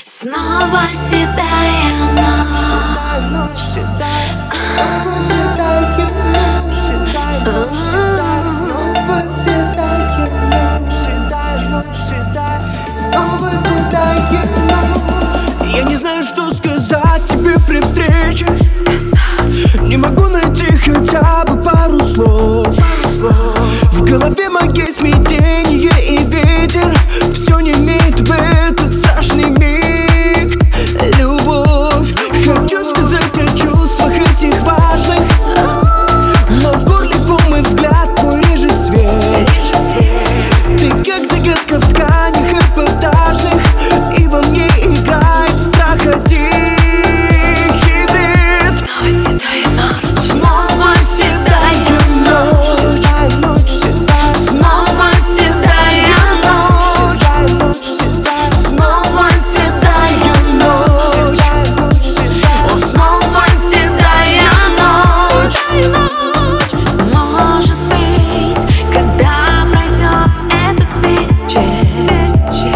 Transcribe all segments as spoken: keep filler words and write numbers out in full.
Снова седая ночь, снова седая ночь, снова седая ночь, снова седая ночь. Я не знаю, что сказать тебе при встрече. Не могу найти хотя бы пару слов. В голове моей смятение и ветер. Все не имеет в этот страшный миг любовь. Хочу сказать о чувствах этих важных, но в горле мой взгляд твой режет свет. Ты как загадка в тканях эпатажных, и во мне играет страх один. снова седая ночь, снова седая ночь, снова седая ночь, снова седая ночь. Может быть, когда пройдет этот вечер,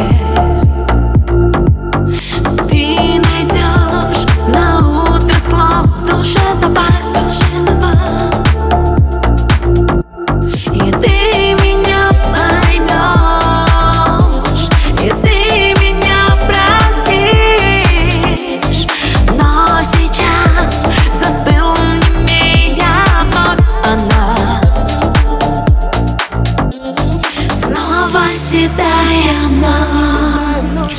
ты найдешь на утро слов в душе запас. И ты меня поймешь, и ты меня простишь. Но сейчас застыл немея вновь о нас. Снова седая ночь,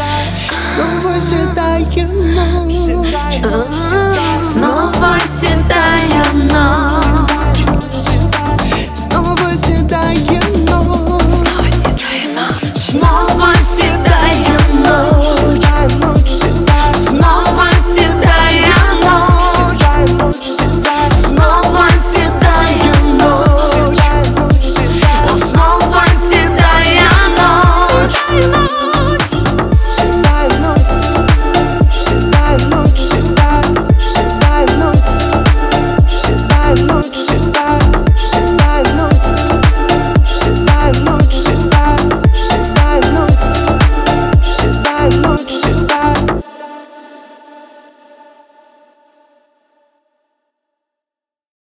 снова седая ночь, снова седая